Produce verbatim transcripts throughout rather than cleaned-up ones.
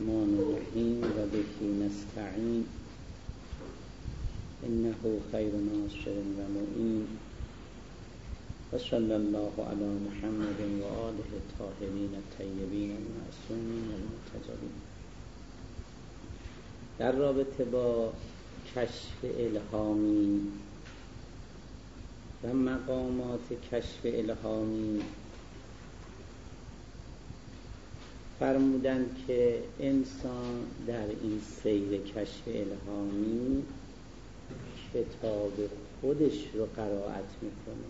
الرحمن الرحیم و به نستعین انه خیر ناصر و معین و صلی الله علی محمد و آله الطاهرین الطیبین المعصومین المرتضین. در رابطه با کشف الهامی و مقامات کشف الهامی فرمودند که انسان در این سیر کشف الهامی کتاب خودش رو قرائت میکنه،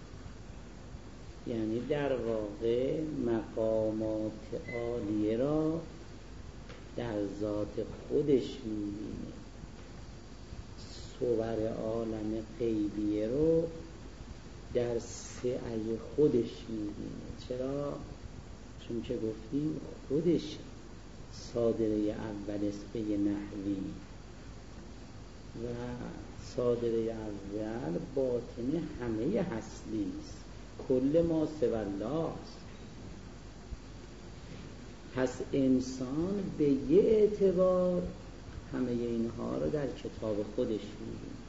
یعنی در واقع مقامات عالیه را در ذات خودش میبینه، صور عالم غیبیه رو در سعی خودش میبینه. چرا؟ چون که گفتیم خودش صادره اول است به یه نحوی و صادره اول باطن همه هستی است، کل ما سوی الله است. پس انسان به یه اعتبار همه اینها رو در کتاب خودش می‌بینه،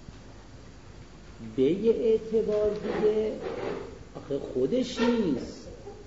به یه اعتبار دیگه آخه خودش نیست.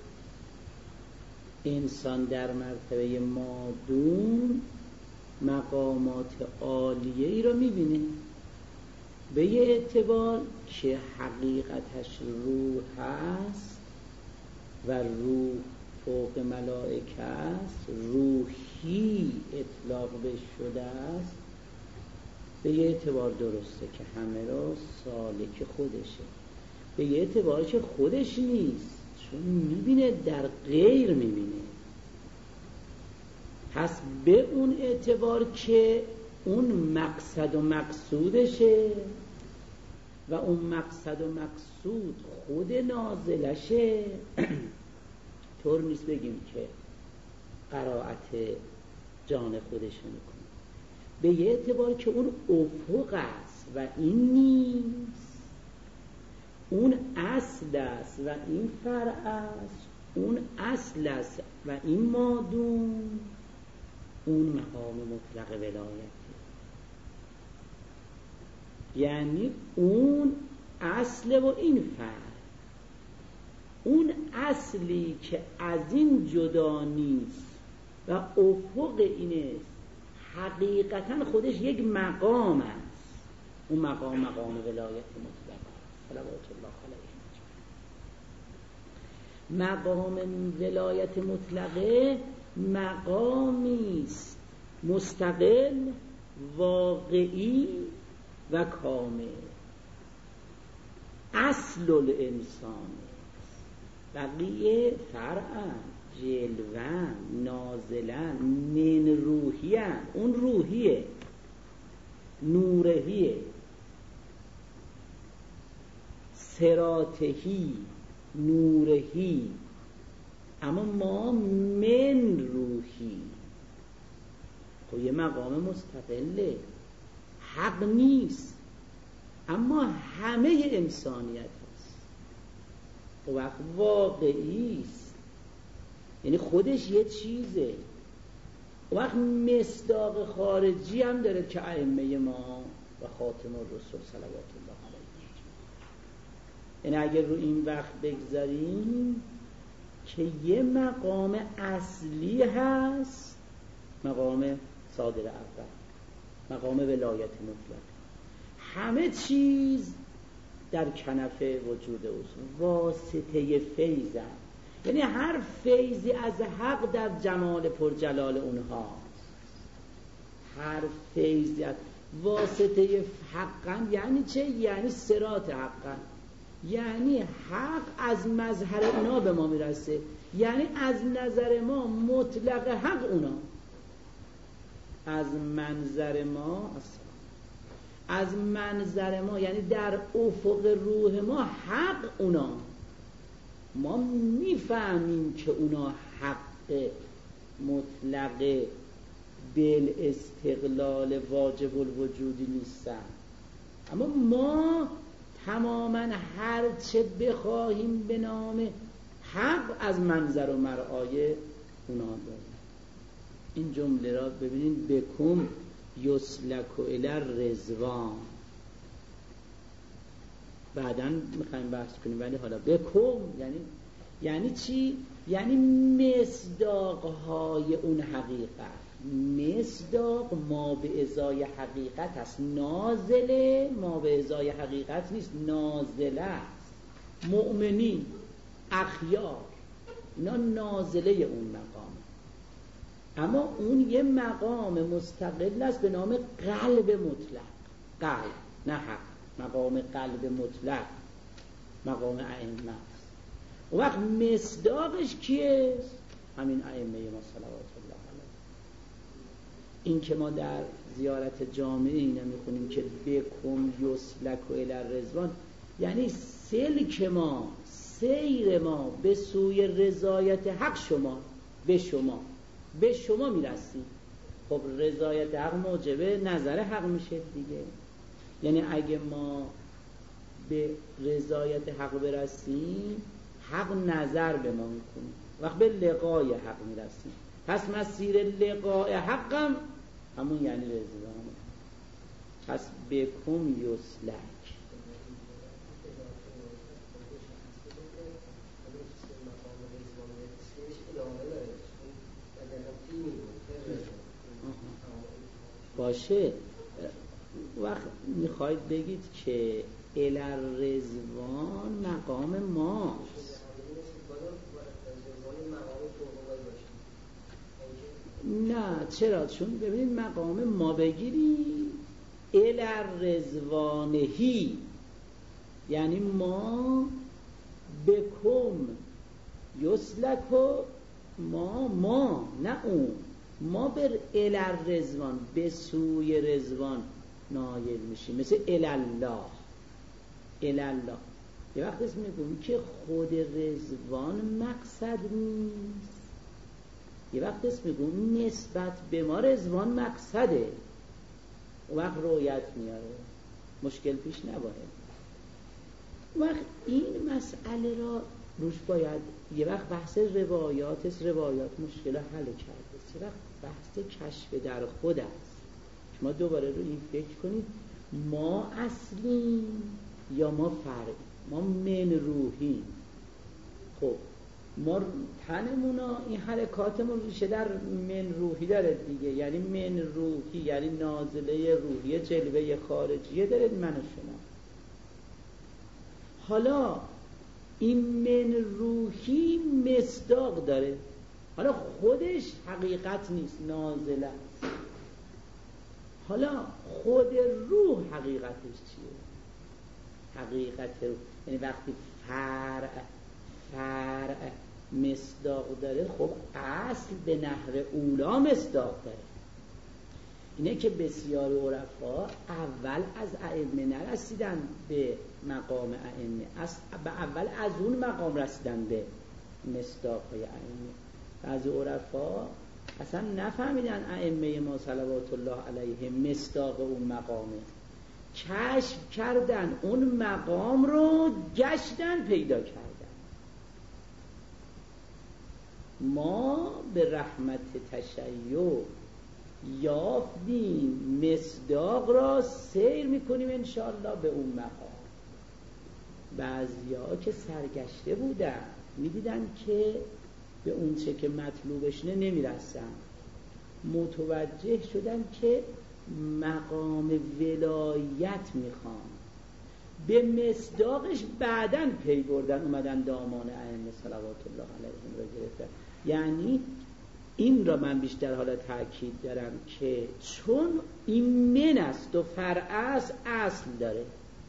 انسان در مرتبه مادون مقامات عالیه ای رو می‌بینه، به یه اعتبار که حقیقتش روح هست و روح فوق ملائکه است، روحی اطلاق بهش شده است، به یه اعتبار درسته که همه رو سالک خودشه، به یه اعتبار که خودش نیست، چون میبینه در غیر میبینه. پس به اون اعتبار که اون مقصد و مقصودشه و اون مقصد و مقصود خود نازلشه، طور نیست بگیم که قرائت جان خودش میکنه. به یه اعتبار که اون افق است و این نیست، اون اصل است و این فرع است، اون اصل است و این مادون، اون مقام مطلق ولایته. یعنی اون اصل و این فرع، اون اصلی که از این جدا نیست و افق این است، حقیقتا خودش یک مقام است. اون مقام مقام ولایت مطلق صلوات الله علیه. مقام ولایت مطلقه مقامی است مستقل، واقعی و کامل، اصل الانسان. بقیه فرعن، جلوان، نازلن، من روحیان. اون روحیه، نورهیه، سراتهی، نورهی، اما ما من روحی. خب یه مقام مستقله، حق نیست، اما همه انسانیت هست. خب وقت واقعی است، یعنی خودش یه چیزه. وقت مصداق خارجی هم داره که ائمه ما و خاتم الرسل صلوات الله علیه. یعنی اگر رو این وقت بگذاریم که یه مقام اصلی هست، مقام صادر اول، مقام ولایت مطلق. همه چیز در کنف وجود اوست، واسطه فیض هست. یعنی هر فیضی از حق در جمال پرجلال اونهاست. هر فیضی از واسطه حقا یعنی چه؟ یعنی صراط حقا، یعنی حق از مظهر اونا به ما میرسه، یعنی از نظر ما مطلق حق اونا، از منظر ما از منظر ما یعنی در افق روح ما حق اونا. ما میفهمیم که اونا حق مطلق بل استقلال واجب الوجودی نیستن، اما ما تماما هر چه بخواهیم به نام حق از منظر و مرآیه اونا داریم. این جمله را ببینید، بکم یسلک الی رضوان. بعداً میخوایم بحث کنیم، ولی حالا بکم یعنی یعنی چی؟ یعنی مصداقهای اون حقیقت. مصداق ما به ازای حقیقت است، نازله ما به ازای حقیقت نیست، نازله است. مؤمنین، اخیار، اینا نازله اون مقام. اما اون یه مقام مستقل است به نام قلب مطلق. قلب نه حق، مقام قلب مطلق، مقام ائمه است. و وقت مصداقش کیست؟ همین ائمه ما صلوات الله علیهم. این که ما در زیارت جامعه اینا میخونیم که بکم یسلک الی رضوان، یعنی سلک ما، سیر ما به سوی رضایت حق شما، به شما به شما میرسیم. خب رضایت حق موجب نظر حق میشه دیگه. یعنی اگه ما به رضایت حق برسیم، حق نظر به ما میکنه، وقت به لقای حق میرسیم. پس مسیر لقای حقم همون یعنی رضوانه. پس بکم یسلک. باشه. وقت میخواید بگید که الی رضوان مقام ماست. نه چرا؟ چون ببینید مقام ما بگیری الی رضوانهی، یعنی ما بکم یسلک، ما ما نه اون، ما بر الی رضوان به سوی رضوان نایل میشیم، مثل الالله. الالله یه وقت اسم میگم که خود رضوان مقصد نیست، یه وقت اسم میگم نسبت به ما رضوان مقصده. وقت رویت میاره، مشکل پیش نباید. وقت این مسئله را روش باید یه وقت بحث روایات است، روایات مشکل حل کرده، یه وقت بحث کشف در خود است. شما دوباره رو این فکر کنید، ما اصلیم یا ما فرعی؟ ما من روحیم. خب ما تنمونا این حرکاتمون ریشه در من روحی داره دیگه، یعنی من روحی یعنی نازله روحی جلوه خارجیه داره من و شما. حالا این من روحی مصداق داره، حالا خودش حقیقت نیست، نازله است. حالا خود روح حقیقتش چیه؟ حقیقت روح یعنی وقتی فرع فرع مصداق داره، خب اصل به نحو اولا مصداق داره. اینه که بسیار عرفا اول از ائمه نرسیدن به مقام ائمه، به اول از اون مقام رسیدن به مصداق های ائمه. بعضی عرفا اصلا نفهمیدن ائمه ما صلوات الله علیهم مصداق اون مقامه، کشف کردن اون مقام رو، گشتن پیدا کردن. ما به رحمت تشیع یافتیم مصداق را، سیر میکنیم انشاءالله به اون مقام. بعضیا که سرگشته بودن میدیدن که به اون چه که مطلوبشونه نمیرسن، متوجه شدن که مقام ولایت میخوان، به مصداقش بعدن پی بردن، اومدن دامان ائمه صلوات الله علیهم را گرفتن. یعنی این را من بیشتر حالا تأکید دارم که چون این من است و فرع است، اصل داره،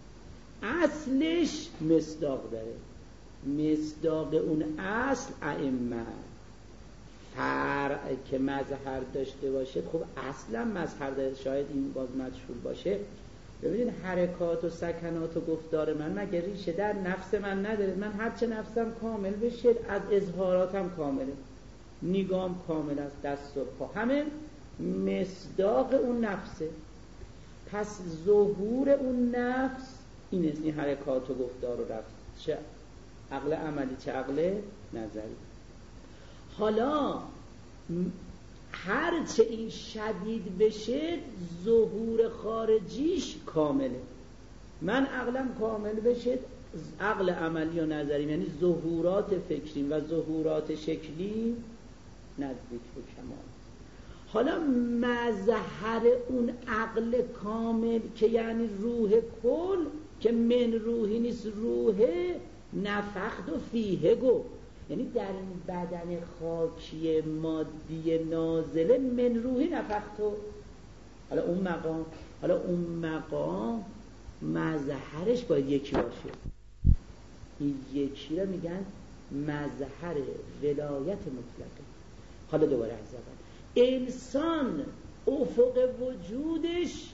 اصلش مصداق داره، مصداق اون اصل ائمه. فرع که مظهر داشته باشه، خب اصلا مظهر داره، شاید این باز مجهول باشه. ببینید حرکات و سکنات و گفتار من مگه ریشه در نفس من نداره؟ من هرچه نفسم کامل بشه، از اظهاراتم کامله، نگام کامل است، دست و پا همه مصداق اون نفسه. پس ظهور اون نفس این است، این حرکات و گفتار و رفت، چه عقل عملی چه عقل نظری. حالا هرچه این شدید بشه ظهور خارجیش کامله. من عقلم کامل بشه، عقل عملی و نظریم یعنی ظهورات فکری و ظهورات شکلی نزدیک به کمال. حالا مظهر اون عقل کامل که یعنی روح کل که من روحی نیست، روح نفخت و فیه گو، یعنی در این بدن خاکی مادی نازله من روحی نفخت و حالا اون مقام حالا اون مقام مظهرش باید یکی باشه. این یکی را میگن مظهر ولایت مطلقه. حالا دوباره از اول، انسان افق وجودش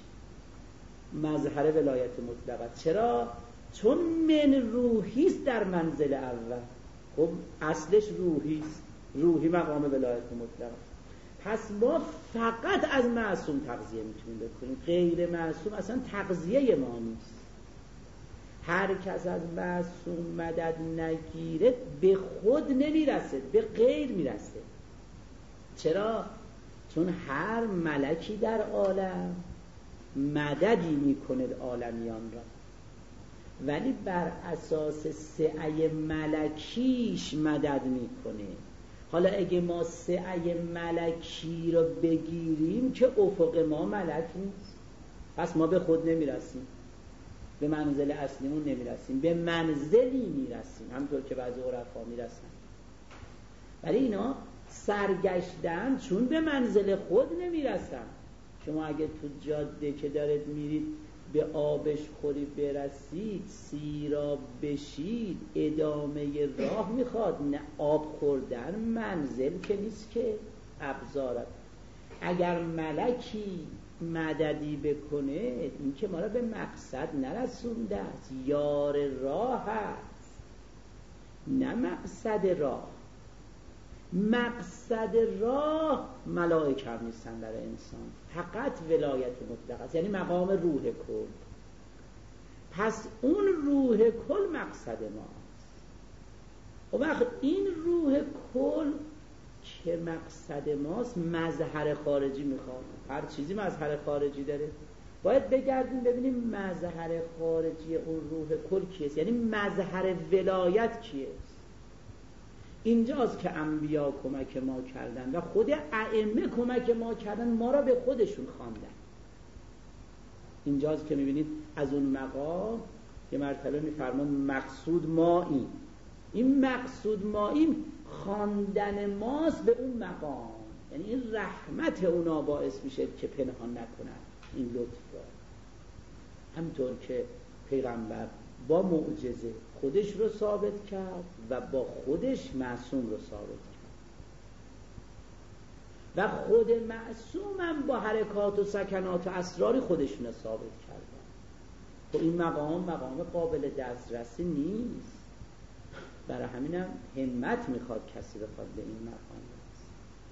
مظهر ولایت مطلقه. چرا؟ چون من روحیست در منزل اول. خب اصلش روحیست، روحی مقام ولایت مطلقه. پس ما فقط از معصوم تغذیه میتونیم بکنیم، غیر معصوم اصلا تغذیه ما نیست. هر کس از معصوم مدد نگیره به خود نمیرسه، به غیر میرسه. چرا؟ چون هر ملکی در عالم مددی میکنه عالمیان را، ولی بر اساس سعی ملکیش مدد میکنه. حالا اگه ما سعی ملکی را بگیریم که افق ما ملک نیست، پس ما به خود نمیرسیم، به منزل اصلیمون نمیرسیم، به منزلی میرسیم همونطور که بعضی عرفا میرسن. ولی اینا سرگشتن چون به منزل خود نمیرسن. شما اگه تو جاده که دارید میرید به آبش خوری برسید، سیراب بشید، ادامه راه میخواد، نه آب خوردن منزل که نیست که ابزارت. اگر ملکی مددی بکنه این که ما را به مقصد نرسونده است، یار راه است نه مقصد راه. مقصد راه ملائکه هم نیستن در انسان، فقط ولایت مطلق است، یعنی مقام روح کل. پس اون روح کل مقصد ماست. و وقت این روح کل که مقصد ماست مظهر خارجی میخواد. هر چیزی مظهر خارجی داره، باید بگردیم ببینیم مظهر خارجی اون روح کل کیست، یعنی مظهر ولایت کیست. اینجاست که انبیا کمک ما کردن و خود ائمه کمک ما کردن، ما را به خودشون خواندن. اینجاست که میبینید از اون مقام یه مرتبه میفرمان مقصود ما این این مقصود ما این خواندن ماست به اون مقام، یعنی این رحمت اونا باعث میشه که پنهان نکنن این لطف را. همطور که پیغمبر با معجزه خودش رو ثابت کرد و با خودش معصوم رو ثابت کرد و خود معصوم هم با حرکات و سکنات و اسرار خودشون رو ثابت کردن. خب این مقام مقام قابل دسترسی نیست، برای همینم همت میخواد کسی بخواد به این مقام برسه.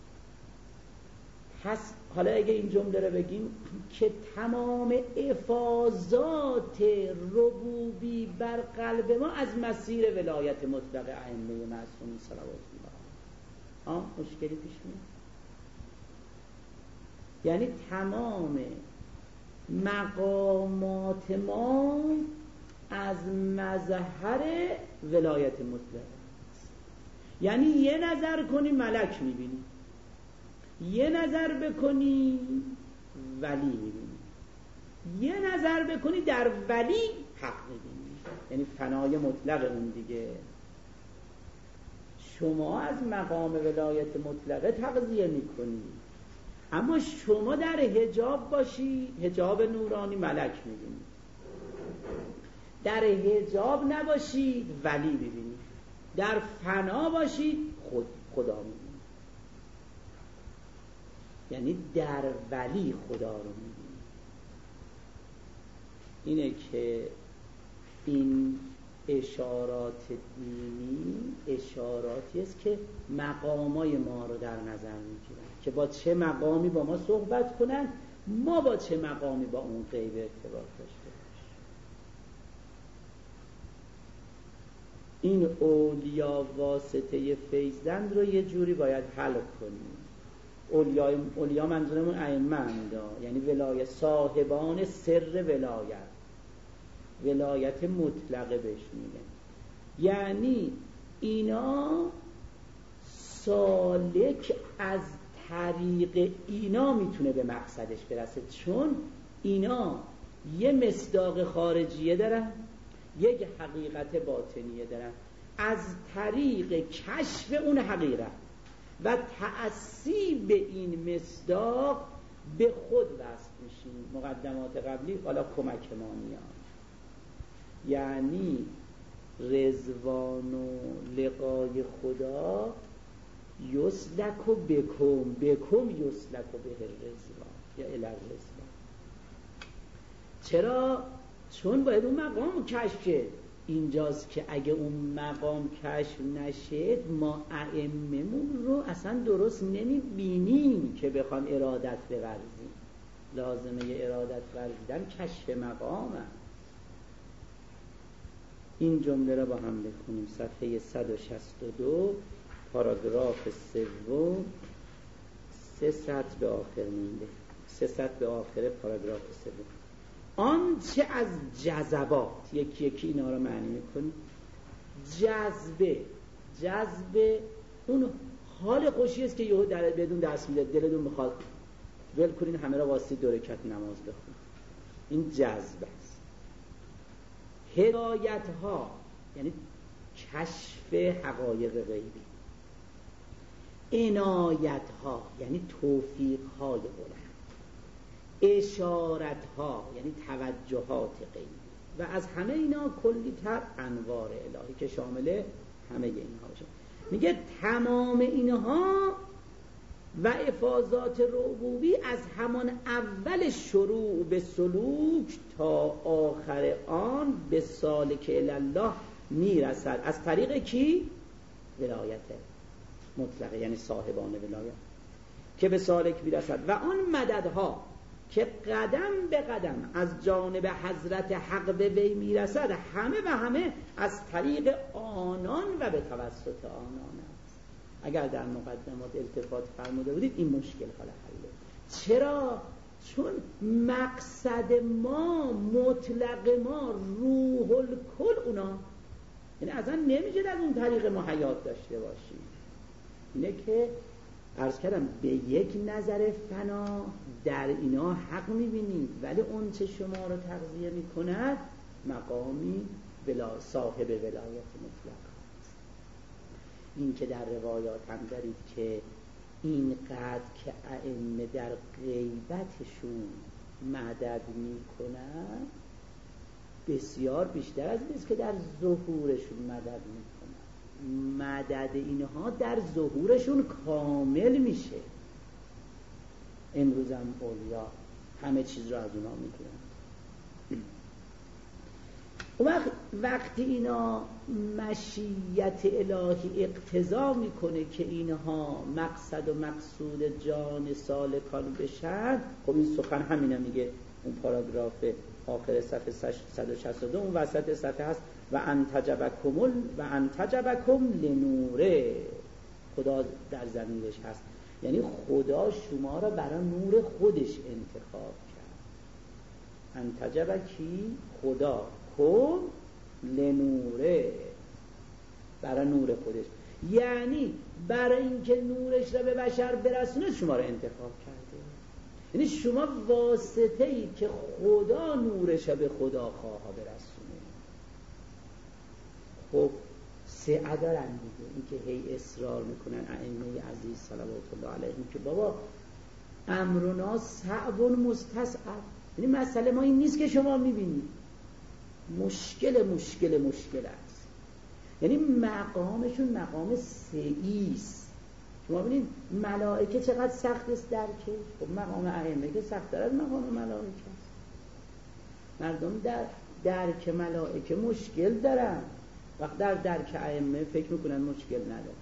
پس حالا اگه این جمله رو بگیم که تمام افاضات ربوبی بر قلب ما از مسیر ولایت مطلق ائمه معصومین صلوات الله ها مشکلی پیش میاد. یعنی تمام مقامات ما از مظهر ولایت مطلق است. یعنی یه نظر کنی ملک میبینی، یه نظر بکنی ولی میبینی، یه نظر بکنی در ولی حق میبینی، یعنی فنای مطلق اون دیگه. شما از مقام ولایت مطلقه تغذیه میکنی، اما شما در حجاب باشی، حجاب نورانی ملک میبینی، در حجاب نباشید ولی ببینید، در فنا باشید خود خدا میبینید. یعنی در ولی خدا رو میبینید. اینه که این اشارات دینی اشاراتی است که مقامای ما رو در نظر میگیرن که با چه مقامی با ما صحبت کنن، ما با چه مقامی با اون غیب ارتباط داشته باشیم. این اولیا واسطه فیضند رو یه جوری باید حل کنیم. اولیا اولیا منظورمون ائمه اند، یعنی ولایت، صاحبان سر ولایت، ولایت مطلقه بهش میگن. یعنی اینا سالک از طریق اینا میتونه به مقصدش برسه، چون اینا یه مصداق خارجیه دارن، یک حقیقت باطنیه دارن. از طریق کشف اون حقیقت و تأثیر به این مصداق به خود وصل میشیم. مقدمات قبلی حالا کمک ما میاد. یعنی رضوان و لقای خدا یسلک و بکم بکم یسلک و به رضوان یا الی رضوان. چرا؟ چون باید اون مقام کشف شه. اینجاست که اگه اون مقام کشف نشه ما ائمه‌مون رو اصلا درست نمیبینیم که بخوان ارادت بورزیم. لازمه ارادت ورزیدن کشف مقام هست. این جمله را با هم بخونیم. صفحه صد و شصت و دو پاراگراف سوم، سه سطر به آخر مونده، سه سطر به آخر پاراگراف سوم. آنچه از جذبات، یکی یکی اینا رو معنی میکنیم. جذبه، جذبه اون حال خوشی است که یهو در بدون دست میده، دلتون میخواد ول کنین همه را واسه دو رکعت نماز بخونید، این جذبه است. هدایت ها یعنی کشف حقایق غیبی. عنایت ها یعنی توفیق های بلند. اشارت ها یعنی توجهات غیبی. و از همه اینا کلی تر انوار الهی که شامل همه اینها باشه. میگه تمام اینها و افاضات ربوبی از همان اول شروع به سلوک تا آخر آن به سالک الله میرسد. از طریق کی؟ ولایت مطلقه، یعنی صاحبان ولایت که به سالک میرسد. و آن مددها که قدم به قدم از جانب حضرت حق به وی میرسد، همه و همه از طریق آنان و به توسط آنان است. اگر در مقدمات التفات فرموده بودید این مشکل حال حله. چرا؟ چون مقصد ما، مطلق ما، روح الکل اونا، یعنی اصلا نمیشه از اون طریق ما حیات داشته باشیم. اینه که عرض کردم به یک نظر فنا در اینا حق میبینید، ولی اون چه شما رو تغذیه میکند مقامی بلا صاحب ولایت مطلق است. این که در روایات هم دارید که اینقدر که ائمه در غیبتشون مدد میکنند بسیار بیشتر از این است که در ظهورشون مدد میکنند. مدد اینها در ظهورشون کامل میشه. امروز هم اولیا همه چیز رو از اونا میگیرند. وقت وقتی اینا مشیت الهی اقتضا میکنه که اینها مقصد و مقصود جان سالکان بشن، خب این سخن همینه میگه اون پاراگراف آخر صفحه صد و شصت و دو، اون وسط صفحه هست و انتجبکم و انتجبکم لنوره. خدا در ضمیرش هست، یعنی خدا شما را برای نور خودش انتخاب کرد. انتجبکی خدا کن لنوره، برای نور خودش، یعنی برای اینکه نورش را به بشر برسونه شما را انتخاب کرده. یعنی شما واسطه ای که خدا نورش را به خدا خواه برسونه. خب سعه دارن دیگه، این که هی اصرار میکنن ائمه عزیز صلوات الله علیهم که بابا امرنا صعب مستصعب، یعنی مسئله ما این نیست که شما میبینید، مشکل مشکل مشکل است. یعنی مقامشون مقام سعیست. شما ببینید ملائکه چقدر سخت است درکش. خب مقام ائمه که سخت‌تر از مقام ملائکه است. مردم در درک ملائکه مشکل دارن، وقت در درک ائمه فکر میکنن مشکل ندارن.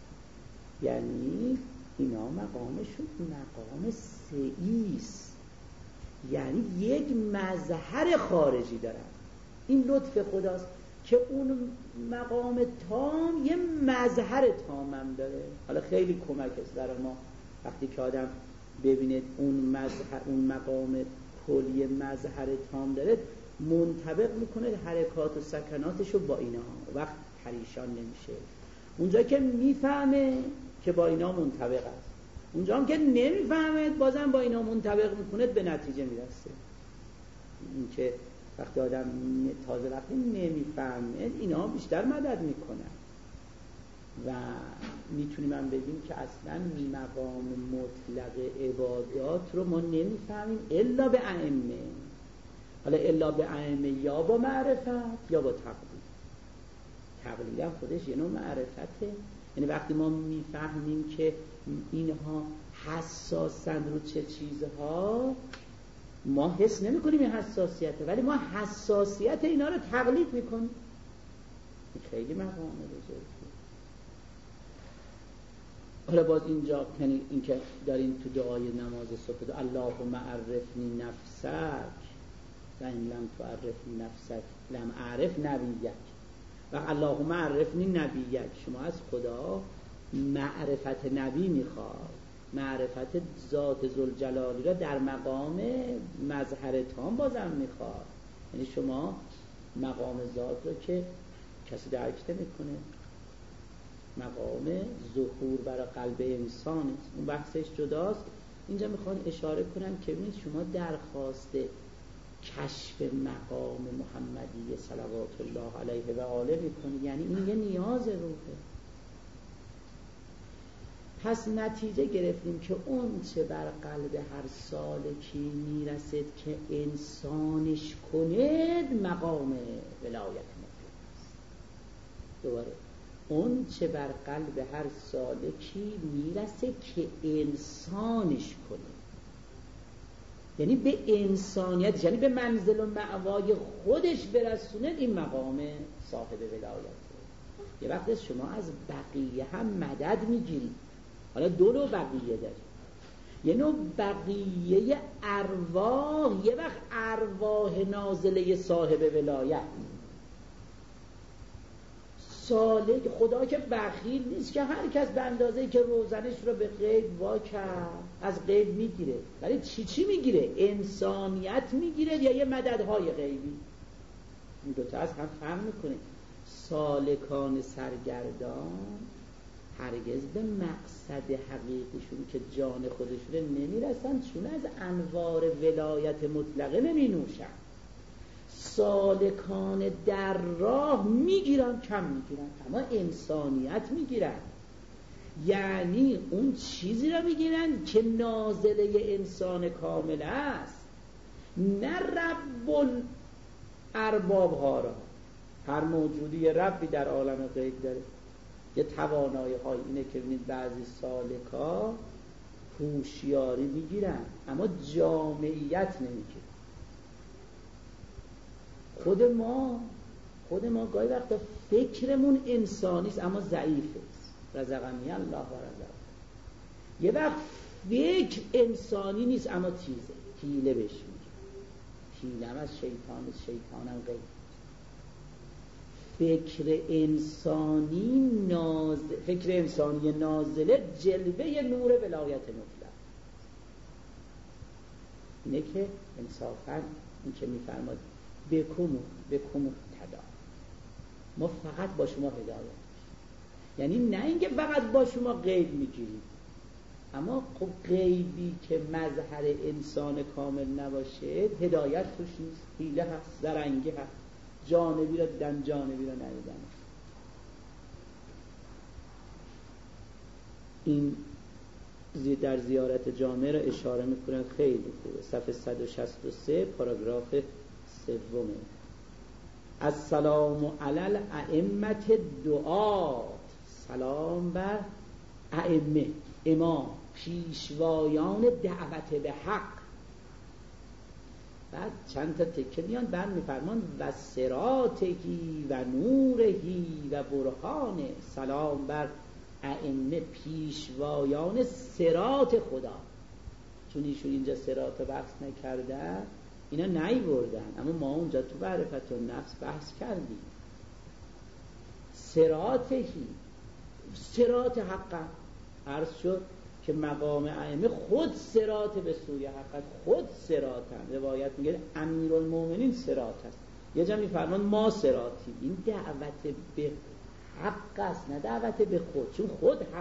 یعنی اینا مقامشون مقام سعیست، یعنی یک مظهر خارجی دارن. این لطف خداست که اون مقام تام یه مظهر تامم داره. حالا خیلی کمک است برای ما وقتی که آدم ببینه اون مظهر، اون مقام کلی مظهر تام داره، منطبق میکنه حرکات و سکناتش رو با اینا، وقت پریشان نمیشه. اونجا که میفهمه که با اینا منطبق است، اونجا هم که نمیفهمه بازم با اینا منطبق میکنه، به نتیجه میرسه. این که وقتی آدم تازه وقتی نمیفهمه اینا بیشتر مدد میکنن و میتونیم هم بگیم که اصلا مقام مطلق عبادات رو ما نمیفهمیم الا به ائمه. حالا الا به ائمه یا با معرفت یا با تقلید. تقلید هم خودش یه نوع معرفته. یعنی وقتی ما میفهمیم که اینها حساسند رو چه چیزها، ما حس نمی کنیم این حساسیته، ولی ما حساسیت اینا رو تقلید میکنیم. خیلی مقام بزرگی. حالا باز اینجا یعنی این که داریم تو دعای نماز صبح، اللهم عرفنی نفسک و این لم تعرفنی نفسک لم اعرف نبیک و اللهم عرفنی نبیک. شما از خدا معرفت نبی میخواد، معرفت ذات ذوالجلالی را در مقام مظهر تام بازم میخواد. یعنی شما مقام ذات رو که کسی درک نمیکنه، مقام ظهور برای قلب انسان است، اون بحثش جداست. اینجا میخوان اشاره کنن که ببینید شما درخواست کشف مقام محمدی صلوات الله علیه و آله میکنید، یعنی این یه نیاز روحه. پس نتیجه گرفتیم که اون چه بر قلب هر سالکی میرسد که انسانش کند مقام ولایت مطلق است. دوباره اون چه بر قلب هر سالکی میرسه که انسانش کنه، یعنی به انسانیت، یعنی به منزل و مأوای خودش برسونه، این مقام صاحب ولایت. یه وقت شما از بقیه هم مدد میگیرید. حالا دو نوع بقیه داریم، یه نوع بقیه ارواح، یه وقت ارواح نازله صاحب ولایت. سالک خدا که بخیل نیست که هر کس به اندازه‌ای که روزنش رو به غیب وا کرد از غیب میگیره، ولی چی چی میگیره؟ انسانیت میگیره یا یه مددهای غیبی. این دوتا از هم فهم میکنه. سالکان سرگردان هرگز به مقصد حقیقیشون که جان خودشونه نمیرسن، چون از انوار ولایت مطلقه نمی نوشن. سالکان در راه میگیرن، کم میگیرن، اما انسانیت میگیرن. یعنی اون چیزی را میگیرن که نازله انسان کامل است، نه رب الارباب ها را. هر موجودی ربی در عالم غیب داره. یه توانایی های اینه که ببینید بعضی سالکا هوشیاری میگیرن اما جامعیت نمیگیرن. خود ما خود ما گاهی وقتا فکرمون انسانیست اما ضعیفه. رزقنی الله و رزق. یه وقت فکر انسانی نیست اما تیزه، حیله بهش میگه. حیله هم از شیطان، شیطان هم غیب. فکر انسانی ناز... فکر انسانی نازله جلوه نور ولایت مطلق. اینه که انصافاً این که میفرماد بکمو بکمو تدا، ما فقط با شما هدایت، یعنی نه اینکه فقط با شما غیب میگیریم، اما خب غیبی که مظهر انسان کامل نباشه هدایت توش نیست، حیله هست، زرنگی هست، جانبی را دیدن جانبی را ندیدن. این در زیارت جامع را اشاره میکنن، خیلی خوبه. صفحه صد و شصت و سه پاراگراف سومه. السلام علی الائمه الدعات، سلام بر ائمه، امام، پیشوایان دعوت به حق. بعد چند تا تکه میان بعد میفرمان و صراطهی و نورهی و برهانه. سلام بر ائمه، پیشوایان صراط خدا، چون ایشون اینجا صراط بحث نکردن، اینا نیوردن، اما ما اونجا تو معرفت النفس بحث کردیم. صراطهی، صراط حق. عرض شد که مقام ائمه خود صراط به سوی حق، خود صراطن. روایت میگه امیرالمومنین صراط است، یه جا میفرمان ما صراطی. این دعوت به حق است، نه دعوت به خود، چون خود حق.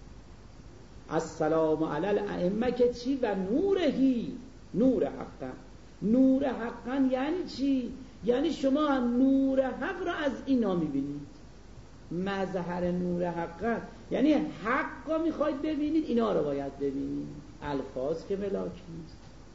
السلام علی الائمه که چی؟ و نورهی، نور حقا. نور حقا یعنی چی؟ یعنی شما نور حق را از اینا میبینید. مظهر نور حقا یعنی حق را میخواید ببینید، اینا را باید ببینید. الفاظ که ملاک نیست،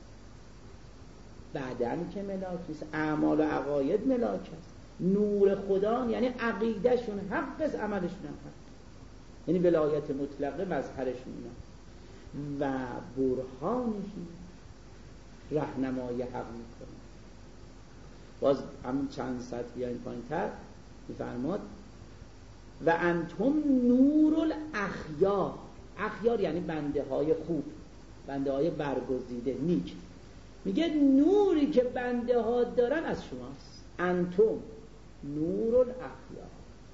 بدن که ملاک نیست، اعمال و عقاید ملاک است. نور خدا یعنی عقیدهشون حق است، عملشون حق، یعنی ولایت مطلقه مظهرشون و برهانشون راهنمای حق میکنه. باز همین چند سطر بیاین پایین‌تر میفرماد و انتم نور الاخیار. اخیار یعنی بنده های خوب، بنده های برگزیده نیک. میگه نوری که بنده ها دارن از شماست. انتم نور الاخیار.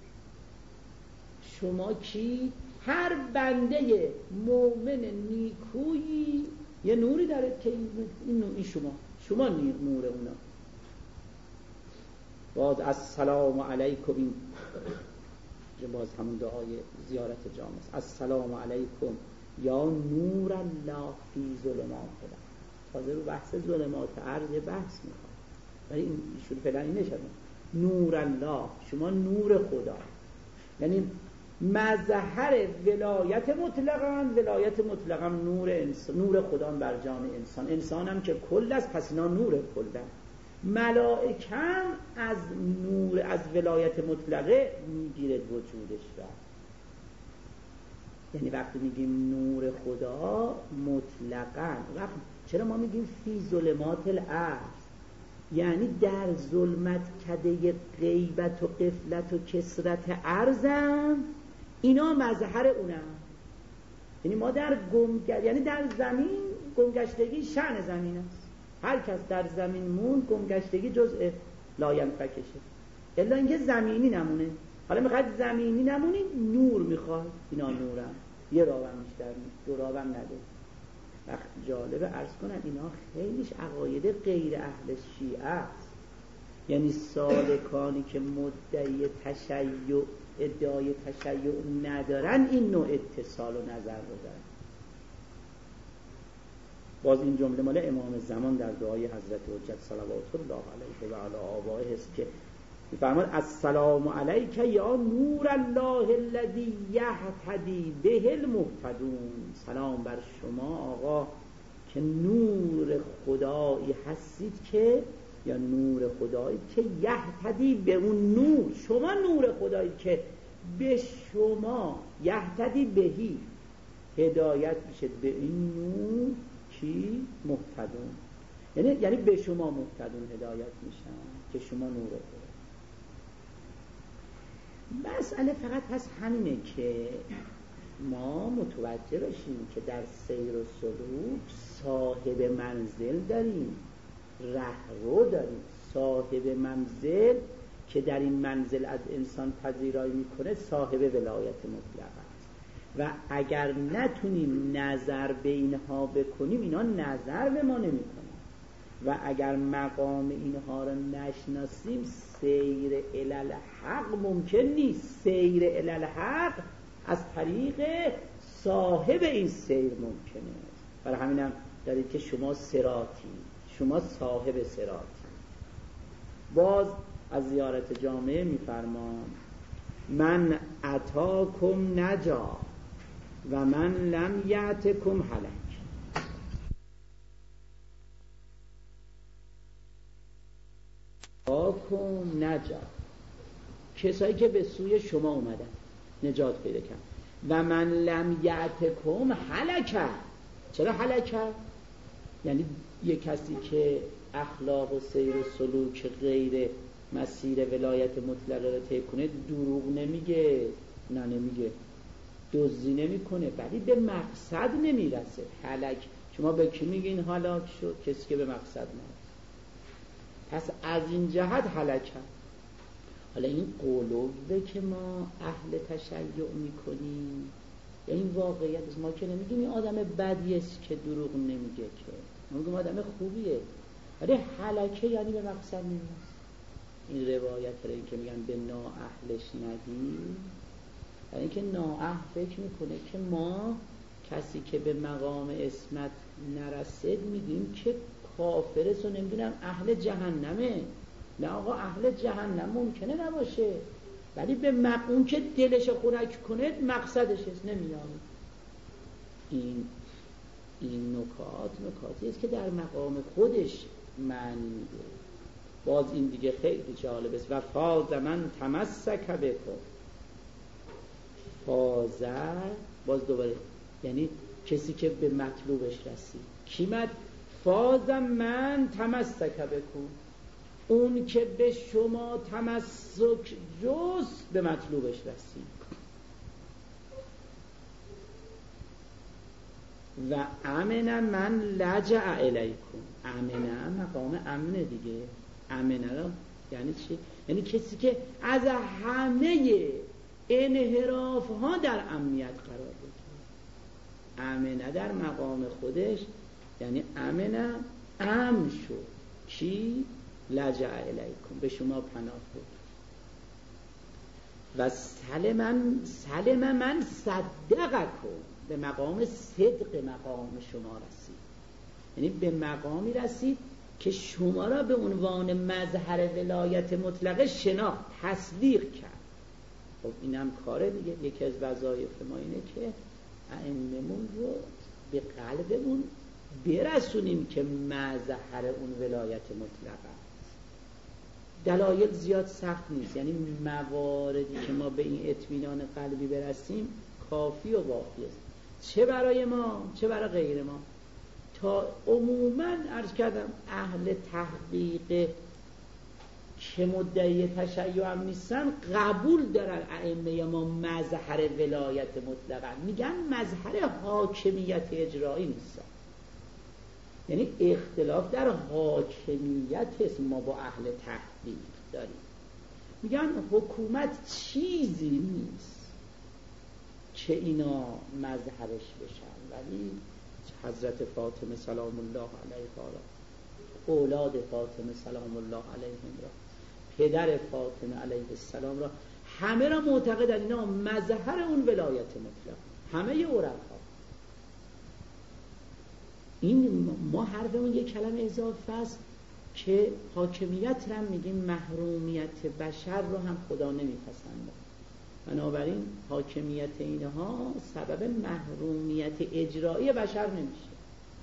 شما کی؟ هر بنده مؤمن نیکویی یه نوری داره که این نوری شما شما نور اونا. باز السلام علیکم، این باز همون دعای زیارت جامع است. السلام علیکم یا نور الله فی ظلمات الارض. تازه رو بحث ظلمات ارض یه بحث میخواد، ولی این ایشون فعلا این نشده. نور الله، شما نور خدا، یعنی مظهر ولایت مطلقاً. ولایت مطلقاً نور انسان، نور خدا بر جان انسان. انسان هم که کل است، پس اینا نور کلن. ملائکه از نور، از ولایت مطلقه میگیرد وجودش را. یعنی وقتی میگیم نور خدا مطلقاً، وقت چرا ما میگیم فی ظلمات الارض؟ یعنی در ظلمت کده غیبت و غفلت و کثرت ارضم اینا مظهر اونم. یعنی ما در گم، یعنی در زمین گمگشتگی شأن زمین است. هر کس در زمین مون گمگشتگی جزء لاینفکشه، الا اینکه زمینی نمونه. حالا میخواد زمینی نمونی، نور میخواد، اینا نورم. یه راهم بیشتر نیست، دو راهم نده. وقت جالبه عرض کنم اینا خیلیش عقاید غیر اهل شیعه است. یعنی سالکانی که مدعی تشیع، ادعای تشیع ندارن، این نوع اتصال و نظر رو دارن. باز این جمله مال امام زمان در دعای حضرت حجت صلوات الله علیه و علی آبائه است که می‌فرماد السلام علیک یا نور الله الذی یهتدی به المهتدون. سلام بر شما آقا که نور خدایی هستید که، یا نور خدایی که یهتدی به اون نور، شما نور خدایی که به شما یهتدی بهی هدایت میشه به این نور کی؟ مهتدون. یعنی یعنی به شما مهتدون هدایت میشن که شما نور خدا. مسئله فقط هست همینه که ما متوجه بشیم که در سیر و سلوک صاحب منزل داریم، رهرو داریم. صاحب منزل که در این منزل از انسان پذیرایی میکنه صاحب ولایت مطلق است. و اگر نتونیم نظر به اینها بکنیم، اینا نظر به ما نمیکنن. و اگر مقام اینها رو نشناسیم، سیر الالحق ممکن نیست. سیر الالحق از طریق صاحب این سیر ممکنه. برای همینم دارید که شما صراطی، شما صاحب صراطی. باز از زیارت جامعه میفرمان من اتاکم نجا و من لم یأتکم هلک. اتاکم نجا، کسایی که به سوی شما اومدن نجات پیدا کردن. و من لم یأتکم هلک. چرا هلک؟ یعنی یک کسی که اخلاق و سیر و سلوک غیر مسیر ولایت مطلقه را طی کنه، دروغ نمیگه، نه نمیگه، دزدی نمیکنه، ولی به مقصد نمیرسه. هلک شما به کی میگین هلاک شد؟ کسی که به مقصد نرسه. پس از این جهت هلک. حالا این قلوبه که ما اهل تشیع میکنیم، این واقعیت است. ما که نمیگیم این آدم بدی است که دروغ نمیگه، که ما میگیم آدم خوبیه، ولی هلکه یعنی به مقصد نمیرسه. این روایت رو این که میگن به نااهلش نگی، یعنی که نااهل فکر میکنه که ما کسی که به مقام اسمت نرسید میگیم که کافرست و نمیدونم اهل جهنمه. نه آقا، اهل جهنم ممکنه نباشه، ولی به مقام که دلش خنک کنه مقصدش است، نمیاد. این این نکات نکاتی است که در مقام خودش معنی میده. باز این دیگه خیلی جالب است. و فاز من تمسک بکن، فازه باز دوباره یعنی کسی که به مطلوبش رسید. کی مد فاز من تمسک بکن، اون که به شما تمسک جز به مطلوبش رسید. و امن من لجأ الیکم، امن مقام امن دیگه. امن را یعنی چی؟ یعنی کسی که از همه انحراف ها در امنیت قرار بگیره. امن در مقام خودش یعنی امن امن شد. کی؟ لجأ الیکم، به شما پناه برد. و سلم سلم من صدقکم، به مقام صدق مقام شما رسید. یعنی به مقامی رسید که شما را به عنوان مظهر ولایت مطلقه شناخت، تصدیق کرد. خب اینم کاره دیگه. یکی از وظایف ما اینه که ائمه‌مون رو به قلبمون برسونیم که مظهر اون ولایت مطلقه است. دلایل زیاد سخت نیست، یعنی مواردی که ما به این اطمینان قلبی برسیم کافی و وافی است، چه برای ما چه برای غیر ما. تا عموما عرض کردم اهل تحقیق که مدعی تشیع هم نیستن قبول دارن ائمه ما مظهر ولایت مطلقه، میگن مظهر حاکمیت اجرایی نیستن. یعنی اختلاف در حاکمیت است ما با اهل تحقیق داریم. میگن حکومت چیزی نیست که اینا مظهرش بشن، ولی حضرت فاطمه سلام الله علیها را، اولاد فاطمه سلام الله علیهم را، پدر فاطمه علیه السلام را، همه را معتقدن اینا مظهر اون ولایت مطلق، همه عرفا. این ما حرفمون یک کلمه اضافه است که حاکمیت را میگیم محرومیت بشر رو هم خدا نمیپسنده. بنابراین حاکمیت اینها سبب محرومیت اجرایی بشر نمیشه.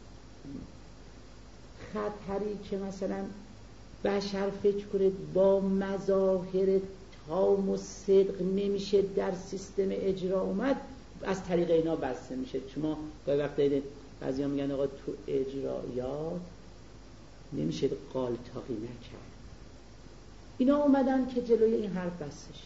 خطری که مثلا بشر فکر کنه با مظاهر تام و صدق نمیشه در سیستم اجرا اومد، از طریق اینا بسته میشه. شما گاهی وقتا بعضی ها میگن آقا تو اجرایات نمیشه غالطاقی نکرد. اینا اومدن که جلوی این حرف بستش.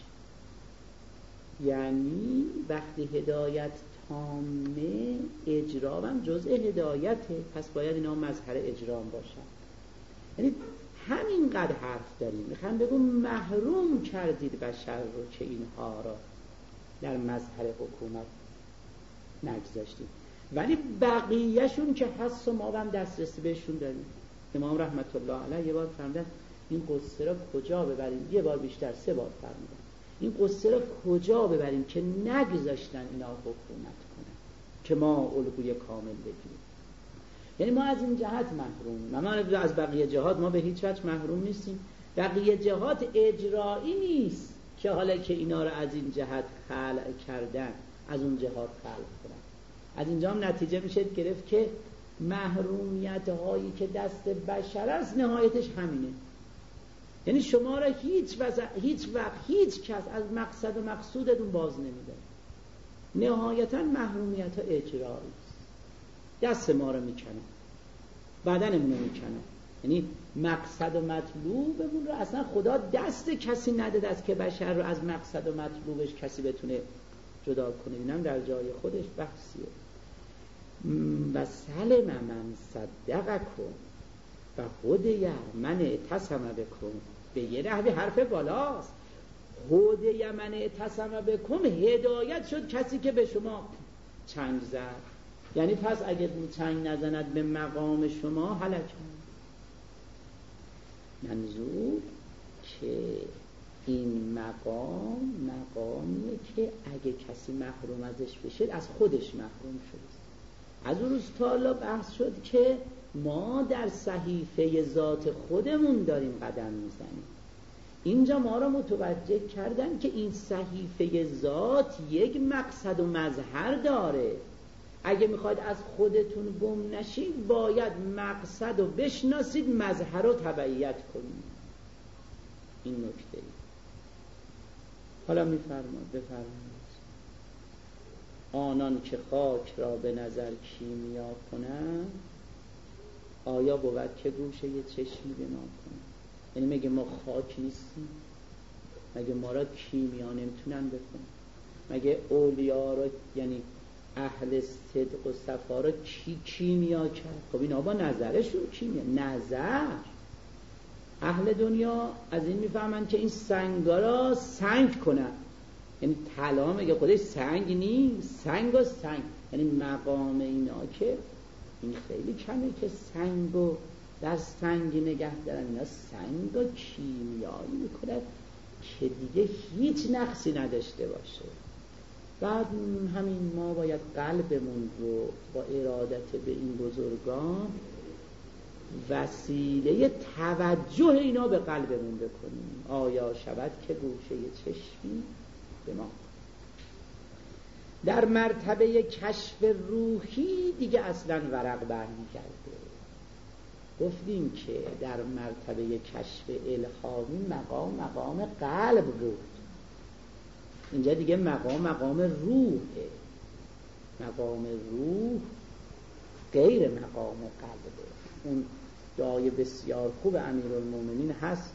یعنی وقتی هدایت تامه، اجرا هم جزء هدایته، پس باید اینا مظهر اجرام باشن. یعنی همینقدر حرف داریم میخوام بگم محروم کردید بشر رو که اینها را در مظهر حکومت نگذاشتید، ولی بقیهشون که هست و ما هم دسترسی بهشون داریم. امام رحمت الله علیه یه بار فرمودن این قصه را کجا ببریم، یه بار بیشتر سه بار فرمودن این قصه را کجا ببریم که نگذاشتن اینا حکومت کنن که ما الگوی کامل بگیریم. یعنی ما از این جهت محرومیم. ما از بقیه جهات ما به هیچ وجه محروم نیستیم. بقیه جهات اجرایی نیست که حالا که اینا را از این جهت خلق کردن از اون جهات خلق کنن. از اینجا هم نتیجه میشه گرفت که محرومیت هایی که دست بشر است نهایتش همینه. یعنی شما را هیچ وقت هیچ وقت هیچ کس از مقصد و مقصودتون باز نمیده. نهایتا محرومیت ها اجرایی است. دست ما رو میکنه، بدنمون رو میکنه. یعنی مقصد و مطلوبمون رو اصلا خدا دست کسی نداده است که بشر رو از مقصد و مطلوبش کسی بتونه جدا کنه. اینم در جای خودش بحثیه. و سلم من صدقکم و هدی من اعتصم بکم، به یه نحوی حرف بالاست. هدی من اعتصم بکم، هدایت شد کسی که به شما چنگ زد. یعنی پس اگه چنگ نزند به مقام شما هلاک. منظور که این مقام مقامیه که اگه کسی محروم ازش بشه از خودش محروم شده. از اون روز تا حالا بحث شد که ما در صحیفه ذات خودمون داریم قدم میزنیم. اینجا ما را متوجه کردن که این صحیفه ذات یک مقصد و مظهر داره. اگه میخواید از خودتون گم نشید باید مقصد رو بشناسید، مظهر رو تبعیت کنید. این نکته ای. حالا میفرماد بفرمایید آنان که خاک را به نظر کیمیا کنند آیا بود که گوشه یه چشمی به ما کنند؟ یعنی مگه ما خاک نیستیم؟ مگه ما را کیمیا نمیتونن بکنن؟ مگه اولیا را یعنی اهل صدق و صفا را کی کیمیا کرد؟ خب اینا با نظرشون کیمیا. نظر اهل دنیا از این میفهمن که این سنگا را سنگ کنن، یعنی طلا مگه خودش سنگ نیست؟ سنگ و سنگ یعنی مقام اینا که این خیلی کمه که سنگو در سنگ نگه دارن. اینا سنگ و کیمیایی میکنن که دیگه هیچ نقصی نداشته باشه. بعد همین ما باید قلبمون رو با ارادت به این بزرگان وسیله توجه اینا به قلبمون بکنیم. آیا شود که گوشه چشمی به ما. در مرتبه کشف روحی دیگه اصلا ورق برمیگرده. گفتیم که در مرتبه کشف الهامی مقام مقام قلب بود، اینجا دیگه مقام مقام روحه. مقام روح غیر مقام قلبه. اون دعای بسیار خوب امیرالمومنین هست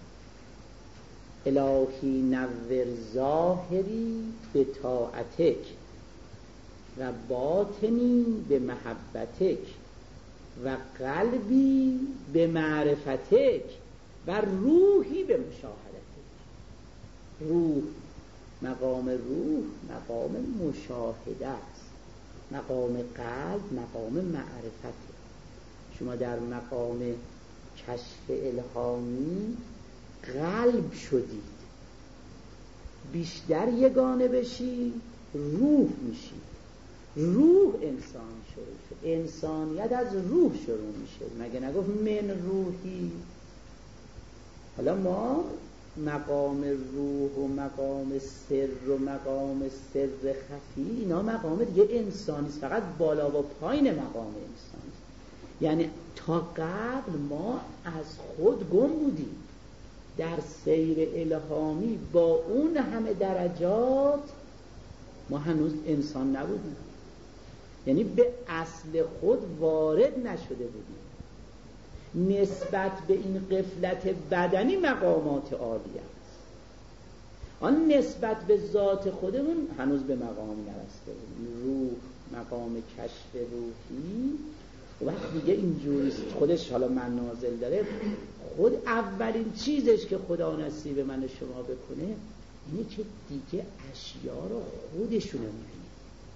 الهی نور ظاهری به طاعتک و باطنی به محبتک و قلبی به معرفتک و روحی به مشاهدتک. روح مقام روح مقام مشاهده است، مقام قلب مقام معرفته. شما در مقام کشف الهامی قلب شدید، بیشتر یگانه بشید روح میشید. روح انسان شروع شد، انسانیت از روح شروع میشه. مگه نگفت من روحی؟ حالا ما مقام روح و مقام سر و مقام سر خفی اینا مقام دیگه انسانیست، فقط بالا و پایین مقام انسانیست. یعنی تا قبل ما از خود گم بودیم. در سیر الهامی با اون همه درجات ما هنوز انسان نبودیم، یعنی به اصل خود وارد نشده بودیم. نسبت به این غفلت بدنی مقامات عالی است، آن نسبت به ذات خودمون هنوز به مقام نرسته بودیم. روح مقام کشف روحی و وقت دیگه اینجوریست خودش. حالا منازل داره. خود اولین چیزش که خدا نصیب من و شما بکنه اینه که دیگه اشیا رو خودشونو میبینه.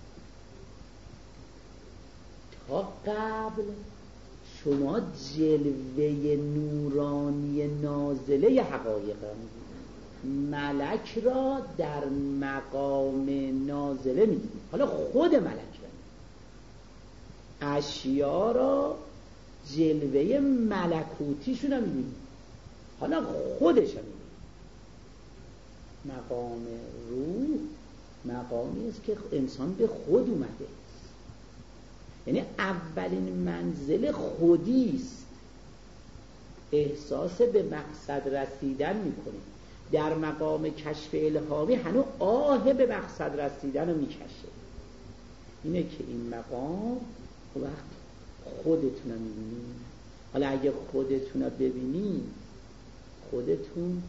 تا قبل شما جلوه نورانی نازله حقایق را میبینید، ملک را در مقام نازله میبینید. حالا خود ملک را میبینید، اشیا را جلوه ملکوتیشون رو میبینید، حالا خودش رو میبینید. مقام روح مقامی است که انسان به خود اومده، یعنی اولین منزل خودیست. احساس به مقصد رسیدن میکنه. در مقام کشف الهامی هنوز آه به مقصد رسیدن رو میکشه. اینه که این مقام وقت خودتون رو میبینید. حالا اگه خودتون رو ببینید، خودتون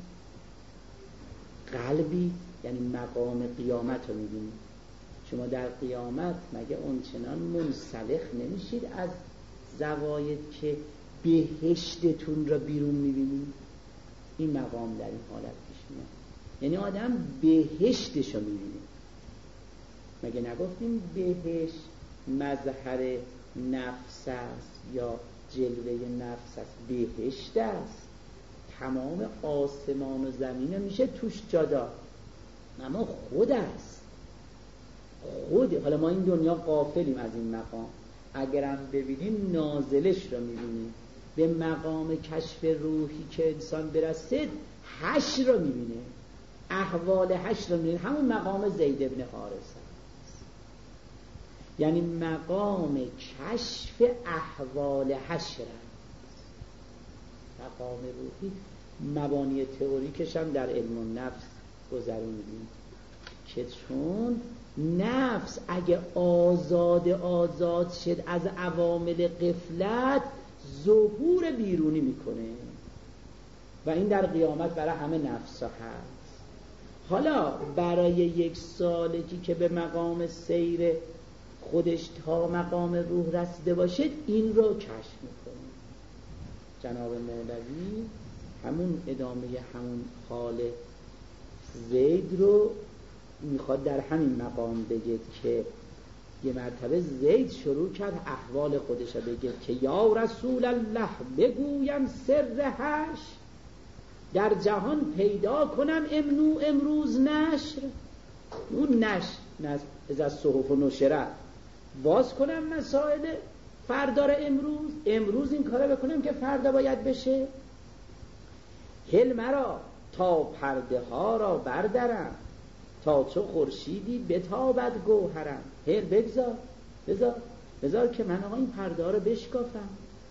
قلبی یعنی مقام قیامت رو میبینید. شما در قیامت مگه اونچنان منسلخ نمیشید از زواید که بهشتتون را بیرون میبینید؟ این مقام در این حالت پیش میاد، یعنی آدم بهشتش رو میبینه. مگه نگفتیم بهشت مظهر نفس است یا جلوه نفس است؟ بهشت است. تمام آسمان و زمین میشه توش جا داد، اما خود است خود. حالا ما این دنیا غافلیم از این مقام، اگرم ببینیم نازلش رو میبینیم. به مقام کشف روحی که انسان برسد حشر رو میبینه، احوال حشر رو میبینه. همون مقام زید بن حارثه است، یعنی مقام کشف احوال حشر است. مقام روحی مبانی تئوریکش هم در علم النفس گذروندیم که چون نفس اگه آزاد آزاد شد از عوامل غفلت، ظهور بیرونی میکنه و این در قیامت برای همه نفس ها هست. حالا برای یک سالگی که به مقام سیر خودش تا مقام روح رسیده باشد، این رو کشف میکنه. جناب مولوی همون ادامه همون حال زید رو میخواد در همین مقام بگه که یه مرتبه زید شروع کرد احوال خودش رو بگه که یا رسول الله بگویم سر حشر، در جهان پیدا کنم امنو امروز نشر. اون نشر از از صحف و نشره باز کنم مسائل فردار امروز، امروز این کارو بکنم که فردا باید بشه. هل مرا تا پرده ها را بردارم، تا چو خورشیدی بتابد گوهرم. هل بگذار بذار بذار که من آقا این پرده ها رو بشکافم،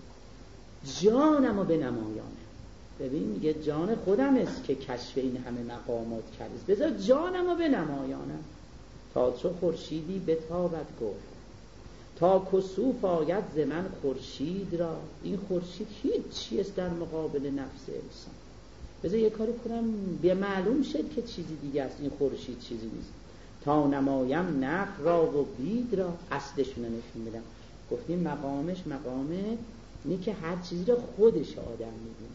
جانم رو بنمایانم. ببین میگه جان خودم است که کشف این همه مقامات کرده، بذار جانم رو بنمایانم. تا چو خورشیدی بتابد گوهرم، تا کسوف آید ز من خورشید را. این خورشید هیچ چیست در مقابل نفس انسان. بذار یه کاری کنم به معلوم شد که چیزی دیگه است، این خورشید چیزی نیست. تا نمایم نخ را و بید را، اصلشون رو نشون بدم. گفتیم مقامش مقامه اینه که هر چیزی رو خودش آدم میبینه،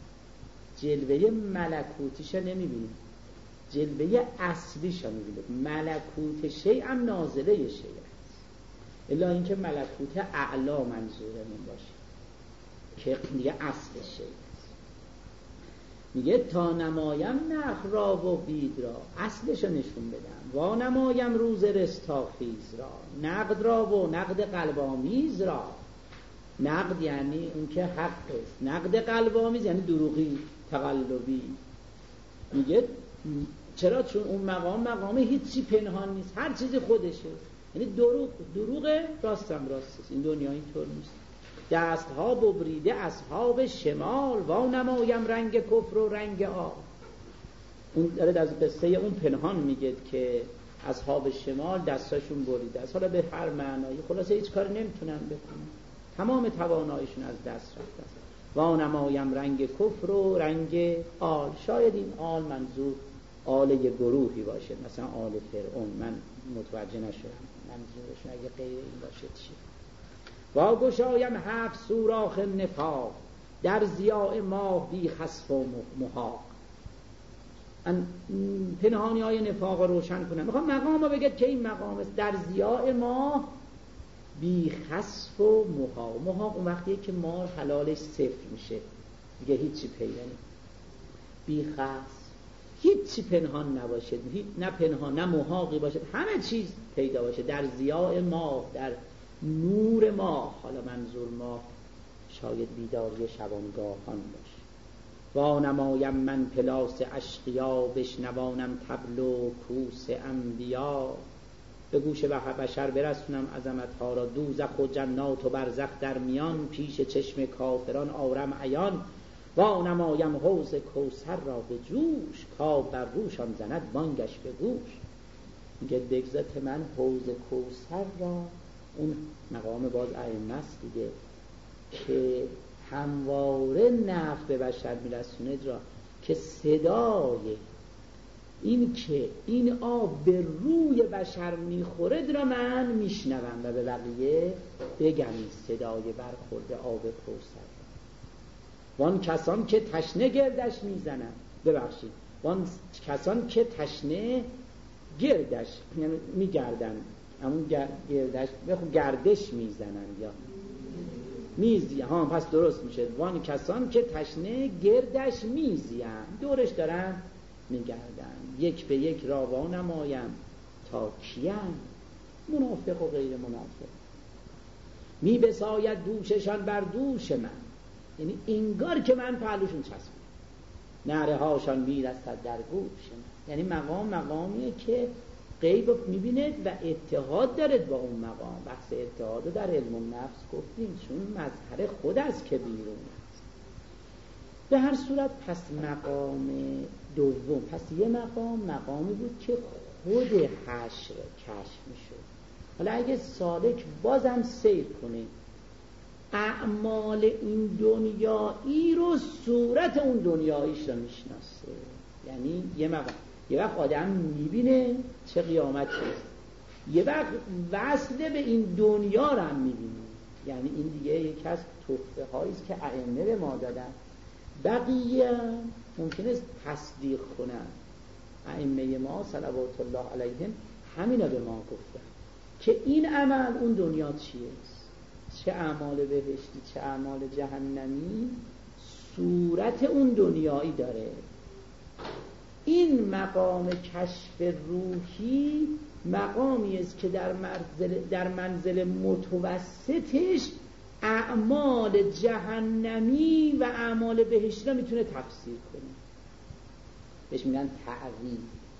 جلوه ملکوتیش رو نمیبینه، جلوه اصلیش رو میبینه. ملکوت شیء هم نازله شیء است، الا اینکه ملکوت اعلا منظورمون باشه که دیگه اصل شیء. میگه تا نمایم نخ را و بید را، اصلش نشون بدم. و نمایم روز رستاخیز را، نقد را و نقد قلب‌آمیز را. نقد یعنی اون که حق است، نقد قلب‌آمیز یعنی دروغی تقلبی. میگه چرا؟ چون اون مقام مقام هیچی پنهان نیست، هر چیزی خودشه. یعنی دروغ دروغه، راستم راست است. این دنیا اینطور نیست. دست ها ببریده اصحاب شمال، و نمایم رنگ کفر و رنگ آب. اون داره از قصه اون پنهان میگه که اصحاب شمال دستاشون بریده است، حالا به هر معنایی، خلاصه هیچ کاری نمیتونن بکنن، تمام تواناییشون از دست رفته است. و نمایم رنگ کفر و رنگ آل. شاید این آل منظور آل یه گروهی باشه، مثلا آل فرعون، من متوجه نشدم منظورشون اگه غیر این باشه چی. و گشایم هفت سوراخ نفاق، در ضیاء ماه بی خسف و محاق. پنهانی های نفاق رو روشن کنم. میخوام مقام رو بگید که این مقام است در ضیاء ماه بی خسف و محاق. محاق اون وقتیه که ماه حلالش صفر میشه دیگه، هیچی پیدا نیست. بی خسف، هیچی پنهان نباشه، نه پنهان نه محاقی باشه، همه چیز پیدا باشه در ضیاء ماه، در نور ماه. حالا منظور ماه شاید بیداری شبانگاهان باشه. و نمایم من پلاس اشقیا، بشنوانم طبل و کوس انبیا. به گوش بشر برسونم عظمتها را، دوزخ و جنات و برزخ در میان، پیش چشم کافران آرم عیان. و نمایم حوض کوثر را به جوش، تا بر روشان زند بانگش به گوش. میگه بگذات من حوض کوثر را، اون مقام باز ائمه است دیگه، که همواره نفع به بشر میرسونه را، که صدای این که این آب به روی بشر میخوره را من میشنوم و به بقیه بگم صدای برخورد آب کوثر. وان کسان که تشنه گردش میزنن، ببخشید وان کسان که تشنه گردش یعنی میگردن همون گردش بخون گردش میزنن یا میزی ها، پس درست میشه وان کسان که تشنه گردش میزیم، دورش دارن میگردن. یک به یک راوا نمایم تا کیم، منافق و غیر منافق. می بساید دوششان بر دوش من، یعنی انگار که من پهلوشون چسبم، نعره هاشان میرسد در گوش من. یعنی مقام مقامیه که غیب میبیند و اتحاد دارد با اون مقام. بحث اتحاد در علم النفس گفتیم چون مظهر خود است که بیرون است. به هر صورت پس مقام دوم، پس یه مقام مقامی بود که خود حشر کشف میشد. حالا اگه سالک بازم سیر کنه اعمال این دنیایی رو صورت اون دنیاییش رو میشناسه. یعنی یه مقام یه وقت آدم میبینه چه قیامت هست، یه وقت وصل به این دنیا رو هم میبینه. یعنی این دیگه یکی از تحفه هاییست که ائمه به ما دادن. بقیه ممکنه تصدیق کنن. ائمه ما صلوات الله علیهم همینا به ما گفتن که این عمل اون دنیا چیه، چه اعمال بهشتی چه اعمال جهنمی صورت اون دنیایی داره. این مقام کشف روحی مقامی است که در منزل, در منزل متوسطش اعمال جهنمی و اعمال بهشتی را میتونه تفسیر کنه. بهش میگن تعویل.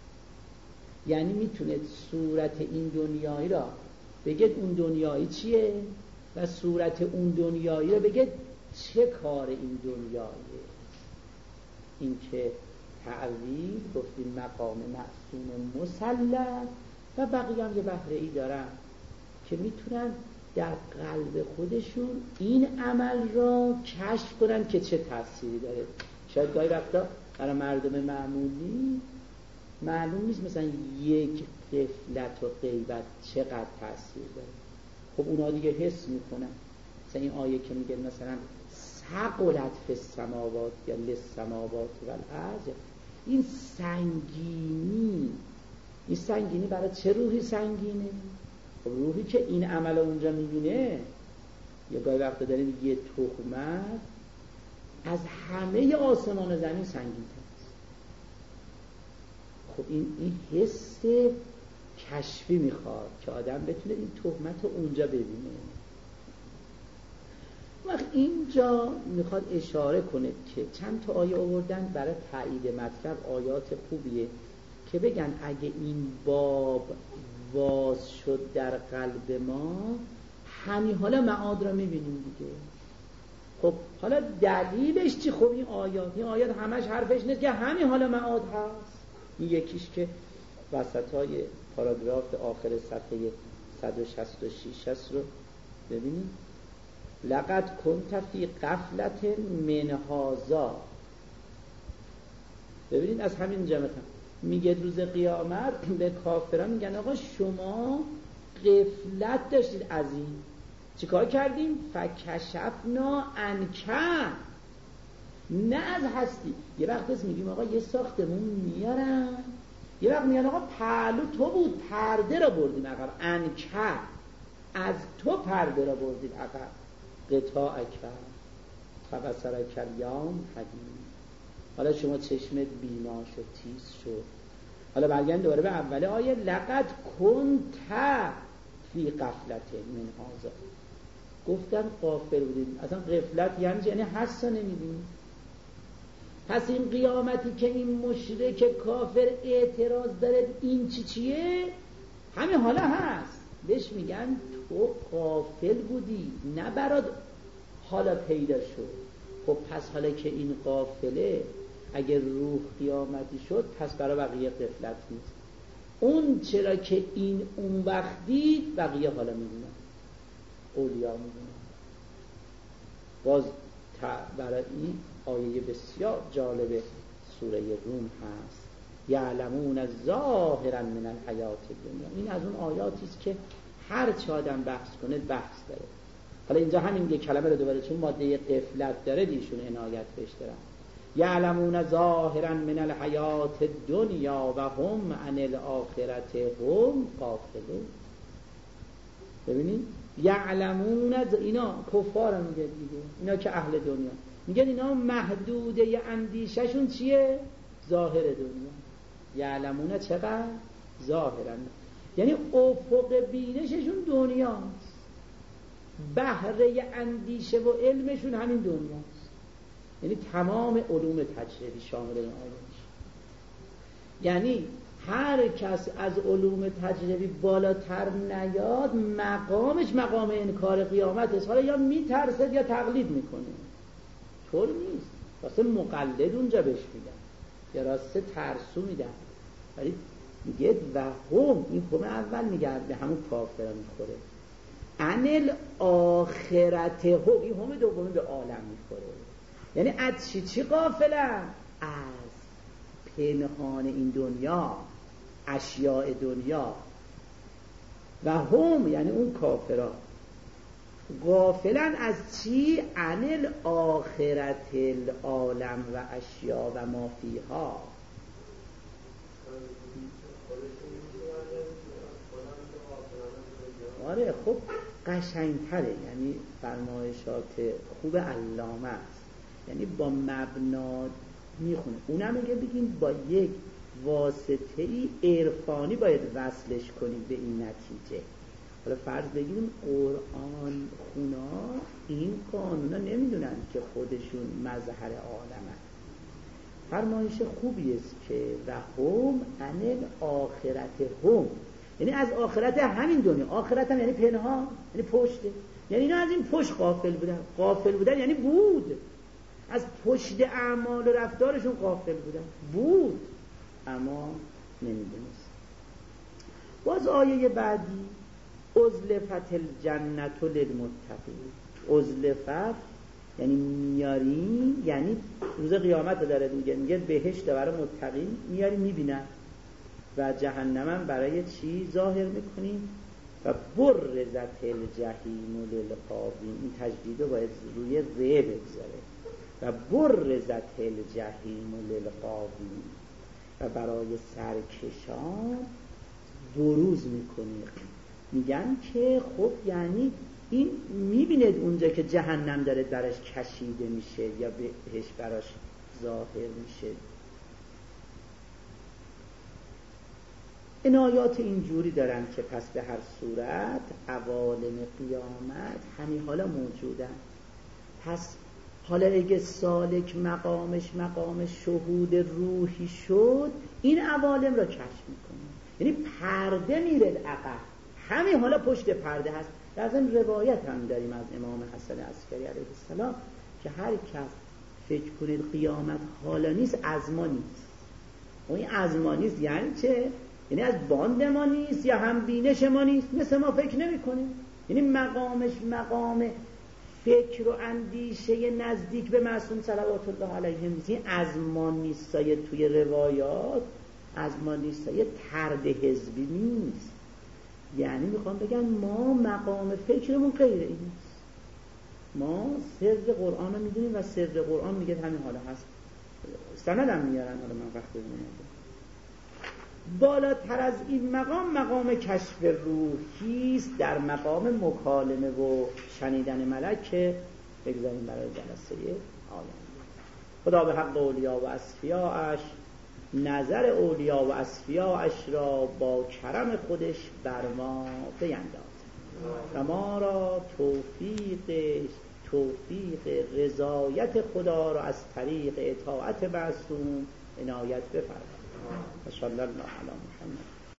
یعنی میتونه صورت این دنیایی را بگه اون دنیایی چیه و صورت اون دنیایی را بگه چه کار این دنیاییه. این که تعویل گفتیم مقام معصوم مسلم. و بقیه هم یه بهره ای دارن که میتونن در قلب خودشون این عمل را کشف کنن که چه تأثیری داره. شاید گاهی وقتا برای مردم معمولی معلوم نیست مثلا یک غفلت و غیبت چقدر تأثیر داره. خب اونا دیگه حس میکنن. مثلا این آیه که میگه مثلا ثقلت فی السماوات یا للسماوات والارض، این سنگینی، این سنگینی برای چه روحی سنگینه؟ خب روحی که این عمل اونجا میبینه. یا گاهی وقتا داریم یه تخمت از همه آسمان و زمین سنگین ترست. خب این این حس کشفی میخواد که آدم بتونه این تهمت رو اونجا ببینه. وقت اینجا میخواد اشاره کنه که چند تا آیه آوردن برای تایید مطلب، آیات خوبیه که بگن اگه این باب باز شد در قلب ما همین حالا معاد را میبینیم دیگه. خب حالا دلیلش چی؟ خب این آیات این آیات همش حرفش نیست که همین حالا معاد هست. این یکیش که وسطای پاراگراف آخر صفحه صد و شصت و شش رو ببینید. لقد کنت فی غفلت من هذا. ببینید از همین جمعه میگه روز قیامت به کافران میگن آقا شما غفلت داشتید از این. چیکار کردیم؟ فکشفنا عنک، نه از هستی. یه وقت از میگیم آقا یه ساختمون میارن، یه وقت میگن آقا پهلو تو بود پرده را بردیم عقب. عنک از تو پرده را بردیم عقب. قطاع اکبر فبصرک الیوم حدید. حالا شما چشمت بینا شد تیز شد. حالا برگردیم دوباره به اول آیه. لقد کنت فی غفلت من هذا. گفتن غافل بودیم. اصلا غفلت یعنی یعنی حس نمیدیم. پس این قیامتی که این مشرک کافر اعتراض داره این چی چیه؟ همین حالا هست. بهش میگن تو غافل بودی، نه برات حالا پیدا شد. خب پس حالا که این غافله اگر روح قیامتی شد پس برای بقیه غفلت نیست. اون چرا که این اون وقت دید بقیه حالا میدونن، اولیا میدونن. باز برای این آیه بسیار جالب سوره روم هست. یعلمون ظاهرا من الحیات الدنیا. این از اون آیاتی است که هر چه آدم بحث کنه بحث داره. حالا اینجا همین یه کلمه رو دوباره چون ماده غفلت داره دیشون عنایت بهش دارن. یعلمون ظاهرا من الحیات الدنیا و هم عن الاخرة هم غافلون. ببینید یعلمون، از اینا کفار هم میگه دیگه، اینا که اهل دنیا میگن اینا محدوده اندیششون چیه؟ ظاهر دنیا. یعلمون چقدر؟ ظاهرن، یعنی افق بینششون دنیاست، بهره اندیشه و علمشون همین دنیاست. یعنی تمام علوم تجربی شامل این آیه میشه. یعنی هر کس از علوم تجربی بالاتر نیاد مقامش مقام انکار قیامت است. حالا یا میترسد یا تقلید میکنه، طور نیست. واسه مقلد اونجا بهش میدن یا راسته ترسو میدن، ولی میگه و هم، این همه اول میگه به همون کافر میخوره. انل آخرت هم، این همه دومی به عالم میخوره. یعنی از چی چی غافلن؟ از پنهان این دنیا، اشیاء دنیا. و هم یعنی اون کافران غافلن از چی؟ انل آخرت العالم و اشیاء و ما فیها. آره خب قشنگتره، یعنی فرمایشات خوب علامه است، یعنی با مبنا میخونه. اونم میگه بگیم با یک واسطه‌ای عرفانی باید وصلش کنیم به این نتیجه. حالا فرض بگیریم قرآن خونا این قانونا نمیدونن که خودشون مظهر عالمن. فرمایش خوبی است که و هم انل آخرت هم، یعنی از آخرت همین دنیا. آخرت هم یعنی پنهان، یعنی پشته، یعنی اینا از این پشت غافل بودن. غافل بودن یعنی بود، از پشت اعمال و رفتارشون غافل بودن، بود اما نمیدونست. باز آیه بعدی ازلفت الجنت للمتقین. ازلفت یعنی میاری، یعنی روز قیامت داره میگه، میگه بهشت برای متقین میاری میبینن و جهنم برای چی ظاهر میکنیم؟ و برزت الجحیم للغاوین. این تجدید رو باید روی ر بگذاره. و برزت الجحیم للغاوین، و برای سرکشان بروز میکنیم. میگن که خب یعنی این میبیند اونجا که جهنم داره برش کشیده میشه یا بهش براش ظاهر میشه. عنایات اینجوری دارن که پس به هر صورت عوالم قیامت همین حالا موجودن. پس حالا اگه سالک مقامش مقام شهود روحی شد، این عوالم را کشف میکنه. یعنی پرده میرد عقب، همین حالا پشت پرده هست. در این روایت هم داریم از امام حسن عسکری علیه السلام که هر کس فکر کنید قیامت حالا نیست، از ما نیست. و این از ما نیست یعنی چه؟ یعنی از باند ما نیست یا هم بینش ما نیست، مثل ما فکر نمی کنیم. یعنی مقامش مقام فکر و اندیشه نزدیک به معصوم صلوات الله علیه نیست. این از ما نیست توی روایات، از ما نیست ترد حزبی نیست. یعنی میخوام بگم ما مقام فکرمون غیر این نیست. ما سر قرآن رو میدونیم و سر قرآن میگه همین حالا هست. سندم میارن، حالا من وقت بزنیم. بالاتر از این مقام مقام کشف روحیست، در مقام مکالمه و شنیدن ملک که بگذاریم برای جلسه آینده. خدا به حق اولیا و اصفیاءش نظر اولیا و اصفیاءش را با کرم خودش بر ما بینداز و ما را توفیق توفیق رضایت خدا را از طریق اطاعت معصوم عنایت بفرماید. صلی الله علی محمد.